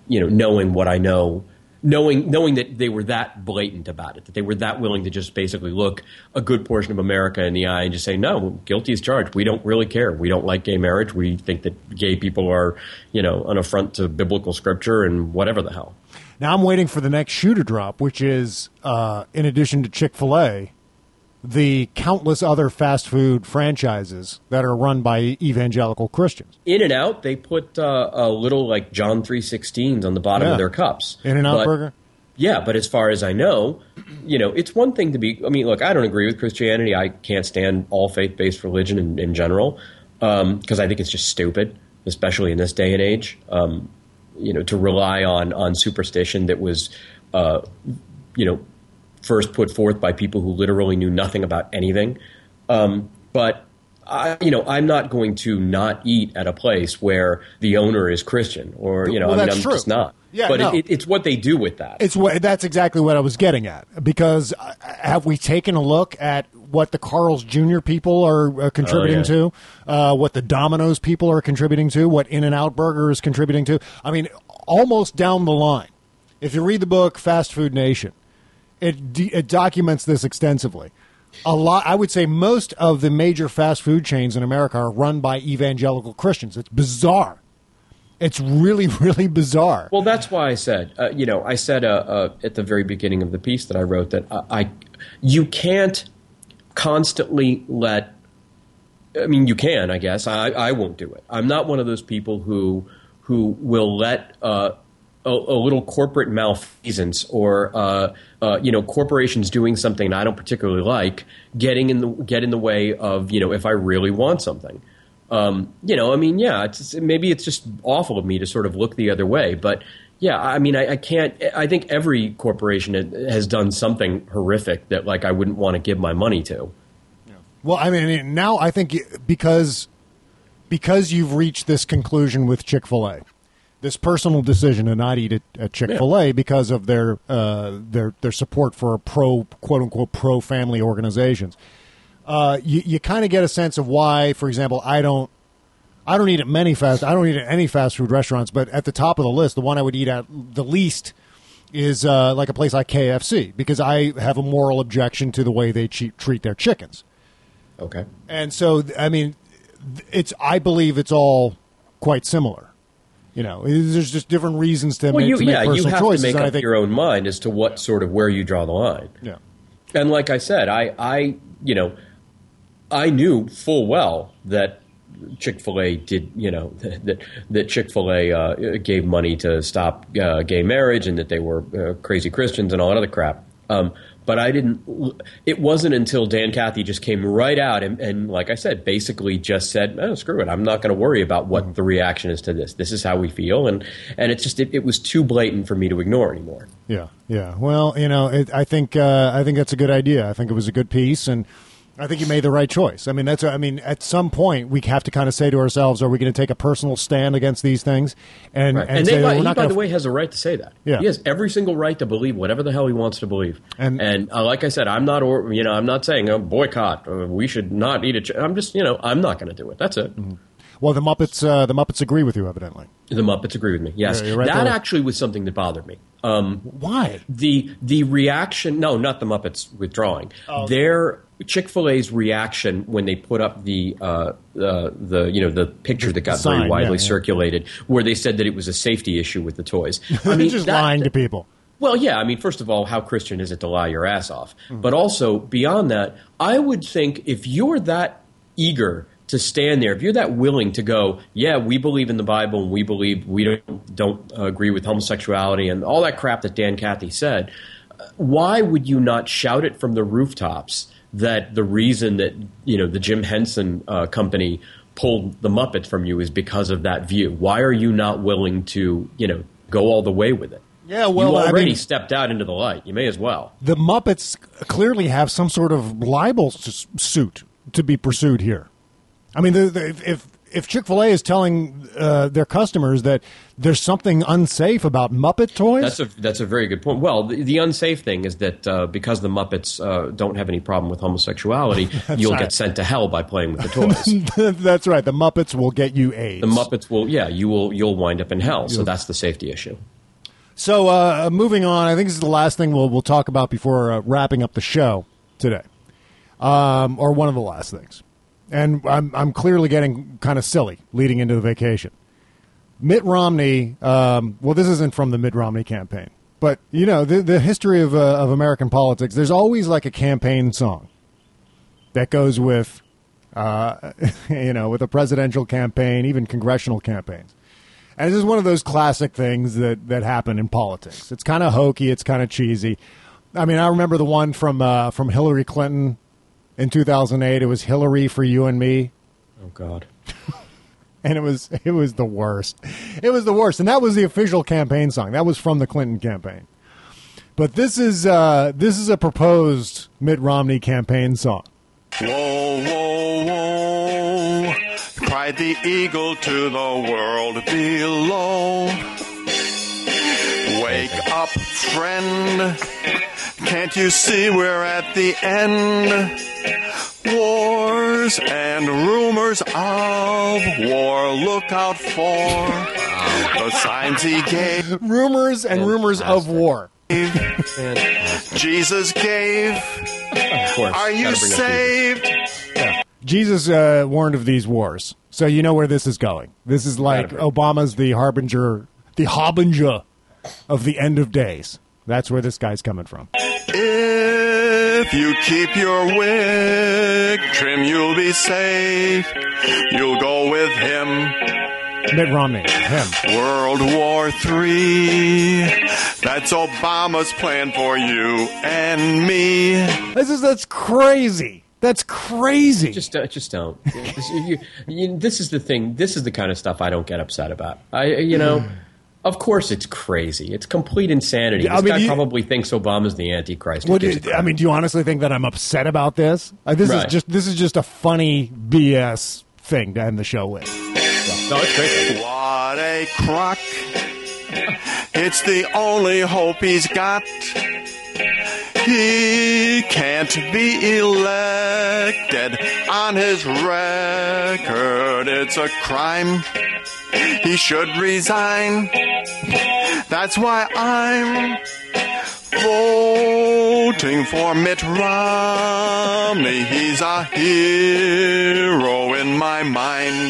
you know, knowing what I know, knowing knowing that they were that blatant about it, that they were that willing to just basically look a good portion of America in the eye and just say, no, guilty as charged. We don't really care. We don't like gay marriage. We think that gay people are, you know, an affront to biblical scripture and whatever the hell. Now I'm waiting for the next shoe to drop, which is, uh, in addition to Chick-fil-A, the countless other fast food franchises that are run by evangelical Christians. In-N-Out, they put uh, a little like John three sixteens on the bottom Yeah. of their cups. In-N-Out But- burger? Yeah, but as far as I know, you know, it's one thing to be, I mean, look, I don't agree with Christianity. I can't stand all faith-based religion in, in general because I think it's just stupid, especially in this day and age, um, you know, to rely on, on superstition that was, uh, you know, first put forth by people who literally knew nothing about anything. Um, but, I, you know, I'm not going to not eat at a place where the owner is Christian or, you know, Well, I mean, that's I'm true. just not. Yeah, but no. it, it, it's what they do with that. It's what that's exactly what I was getting at. Because uh, have we taken a look at what the Carl's Junior people are uh, contributing Oh, yeah. to, uh, what the Domino's people are contributing to, what In-N-Out Burger is contributing to? I mean, almost down the line. If you read the book Fast Food Nation, it, de- it documents this extensively. A lot, I would say, most of the major fast food chains in America are run by evangelical Christians. It's bizarre. It's really, really bizarre. Well, that's why I said, uh, you know, I said uh, uh, at the very beginning of the piece that I wrote that I, I, you can't constantly let. I mean, you can, I guess. I, I won't do it. I'm not one of those people who who will let uh, a, a little corporate malfeasance or uh, uh, you know, corporations doing something I don't particularly like getting in the get in the way of, you know, if I really want something. Um, you know, I mean, yeah, it's, maybe it's just awful of me to sort of look the other way. But, yeah, I mean, I, I can't – I think every corporation has done something horrific that, like, I wouldn't want to give my money to. Well, I mean, now I think because because you've reached this conclusion with Chick-fil-A, this personal decision to not eat at, at Chick-fil-A yeah. because of their uh, their their support for pro quote unquote pro family organizations. Uh, you you kind of get a sense of why, for example, I don't I don't eat at many fast I don't eat at any fast food restaurants, but at the top of the list, the one I would eat at the least is uh, like a place like K F C because I have a moral objection to the way they cheat, treat their chickens. Okay. And so, I mean, it's I believe it's all quite similar. You know, there's just different reasons to, well, make, you, to make yeah, personal you have choices. to make and up I think, your own mind as to what sort of where you draw the line. Yeah. And like I said, I, I you know, I knew full well that Chick-fil-A did, you know, that that Chick-fil-A uh, gave money to stop uh, gay marriage and that they were uh, crazy Christians and all that other crap. Um, but I didn't. It wasn't until Dan Cathy just came right out and, and like I said, basically just said, "Oh, screw it. I'm not going to worry about what mm-hmm. the reaction is to this. This is how we feel." And and it's just it, it was too blatant for me to ignore anymore. Yeah, yeah. Well, you know, it, I think uh, I think that's a good idea. I think it was a good piece, and I think you made the right choice. I mean, that's. I mean, at some point, we have to kind of say to ourselves, "Are we going to take a personal stand against these things?" And right. and, and say, they, well, he, we're not by gonna the way, has a right to say that. Yeah. He has every single right to believe whatever the hell he wants to believe. And, and uh, like I said, I'm not, or you know, I'm not saying oh, boycott. Or we should not eat it. I'm just, you know, I'm not going to do it. That's it. Mm-hmm. Well, the Muppets, uh, the Muppets agree with you, evidently. The Muppets agree with me. Yes, yeah, right that there. actually was something that bothered me. Um, Why? The the reaction? No, not the Muppets withdrawing. Oh. Their Chick-fil-A's reaction when they put up the uh, the the you know the picture that got sign, very widely yeah, yeah. circulated, where they said that it was a safety issue with the toys. I mean, just that, lying to people. Well, yeah. I mean, first of all, how Christian is it to lie your ass off? Mm. But also beyond that, I would think if you're that eager to stand there, if you're that willing to go, yeah, we believe in the Bible and we believe we don't don't uh, agree with homosexuality and all that crap that Dan Cathy said, why would you not shout it from the rooftops that the reason that, you know, the Jim Henson uh, company pulled the Muppets from you is because of that view? Why are you not willing to, you know, go all the way with it? Yeah, well, you already I mean, stepped out into the light. You may as well. The Muppets clearly have some sort of libel s- suit to be pursued here. I mean, the, the, if if Chick-fil-A is telling uh, their customers that there's something unsafe about Muppet toys, that's a that's a very good point. Well, the, the unsafe thing is that uh, because the Muppets uh, don't have any problem with homosexuality, you'll right. get sent to hell by playing with the toys. That's right. The Muppets will get you AIDS. The Muppets will, yeah, you will you'll wind up in hell. So You'll, that's the safety issue. So uh, moving on, I think this is the last thing we'll we'll talk about before uh, wrapping up the show today, um, or one of the last things. And I'm I'm clearly getting kind of silly leading into the vacation. Mitt Romney. Um, well, this isn't from the Mitt Romney campaign, but you know the the history of uh, of American politics. There's always like a campaign song that goes with, uh, you know, with a presidential campaign, even congressional campaigns. And this is one of those classic things that, that happen in politics. It's kind of hokey. It's kind of cheesy. I mean, I remember the one from uh, from Hillary Clinton in two thousand eight. It was Hillary for you and me. Oh, God. And it was it was the worst. It was the worst. And that was the official campaign song. That was from the Clinton campaign. But this is uh, this is a proposed Mitt Romney campaign song. Whoa, whoa, whoa, cried the eagle to the world below. Wake up, friend, can't you see we're at the end? Wars and rumors of war, look out for the signs he gave. Rumors and rumors of war. Jesus gave. Of course. Are you saved? Yeah. Jesus uh, warned of these wars, so you know where this is going. This is like Obama's the harbinger, the harbinger of the end of days. That's where this guy's coming from. If you keep your wig trim, you'll be safe. You'll go with him. Mitt Romney, him. World War Three. That's Obama's plan for you and me. This is that's crazy. That's crazy. Just, uh, just don't. this, you, you, this is the thing. This is the kind of stuff I don't get upset about. I, you know, of course it's crazy. It's complete insanity. Yeah, this I mean, guy you, probably thinks Obama's the Antichrist. What do, I mean, do you honestly think that I'm upset about this? Uh, this right. is just this is just a funny B S thing to end the show with. No, it's great. What a crock. It's the only hope he's got. He can't be elected. On his record, it's a crime. He should resign. That's why I'm voting for Mitt Romney. He's a hero in my mind.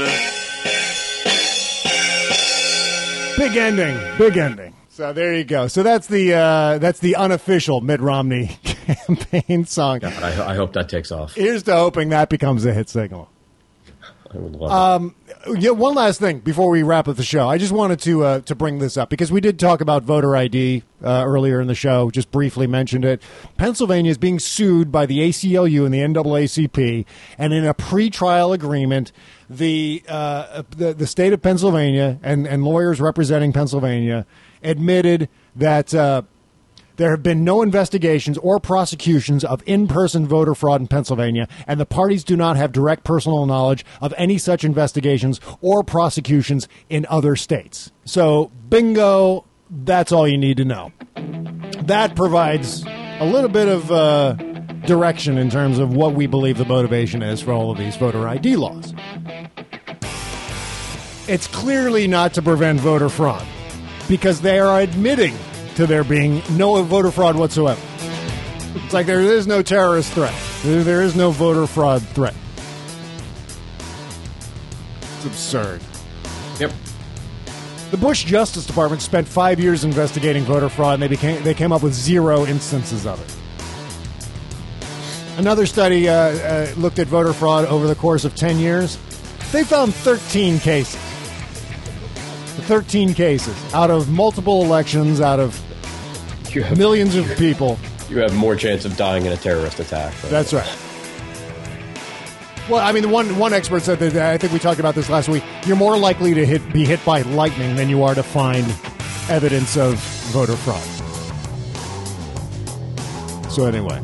Big ending, big ending. So there you go. So that's the uh, that's the unofficial Mitt Romney campaign song. Yeah, I, I hope that takes off. Here's to hoping that becomes a hit signal. I would love um, it. Yeah, one last thing before we wrap up the show. I just wanted to uh, to bring this up because we did talk about voter I D uh, earlier in the show. Just briefly mentioned it. Pennsylvania is being sued by the A C L U and the N double A C P, and in a pretrial agreement, the uh, the, the state of Pennsylvania and, and lawyers representing Pennsylvania admitted that uh, there have been no investigations or prosecutions of in-person voter fraud in Pennsylvania, and the parties do not have direct personal knowledge of any such investigations or prosecutions in other states. So, bingo, that's all you need to know. That provides a little bit of uh, direction in terms of what we believe the motivation is for all of these voter I D laws. It's clearly not to prevent voter fraud, because they are admitting to there being no voter fraud whatsoever. It's like there is no terrorist threat. There, there is no voter fraud threat. It's absurd. Yep. The Bush Justice Department spent five years investigating voter fraud, and they became they came up with zero instances of it. Another study uh, uh, looked at voter fraud over the course of ten years. They found thirteen cases. thirteen cases out of multiple elections, out of have, millions of people. You have more chance of dying in a terrorist attack. That's right. Well, I mean, one one expert said that, I think we talked about this last week, you're more likely to hit, be hit by lightning than you are to find evidence of voter fraud. So anyway.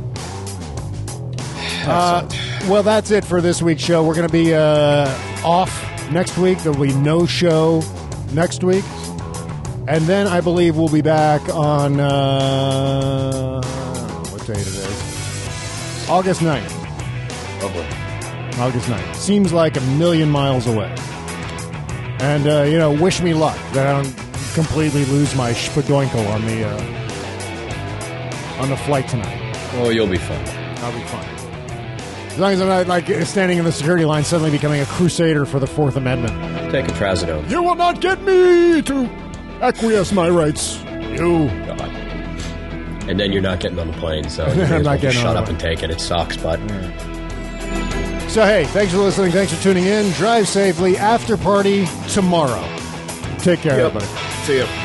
Uh, well, that's it for this week's show. We're going to be uh, off next week. There will be no show next week. And then I believe we'll be back on, uh, what date it is? August ninth. Lovely. August ninth. Seems like a million miles away. And, uh, you know, wish me luck. That I don't completely lose my spadoinko on the uh, on the flight tonight. Oh, you'll be fine. I'll be fine. As long as I'm not like standing in the security line, suddenly becoming a crusader for the Fourth Amendment. Take a trazodone. You will not get me to acquiesce my rights. You. God. And then you're not getting on the plane, so you may I'm as not well getting just on shut the up and take it. It sucks, but... So, hey, thanks for listening. Thanks for tuning in. Drive safely. After party tomorrow. Take care, Yep. everybody. See ya.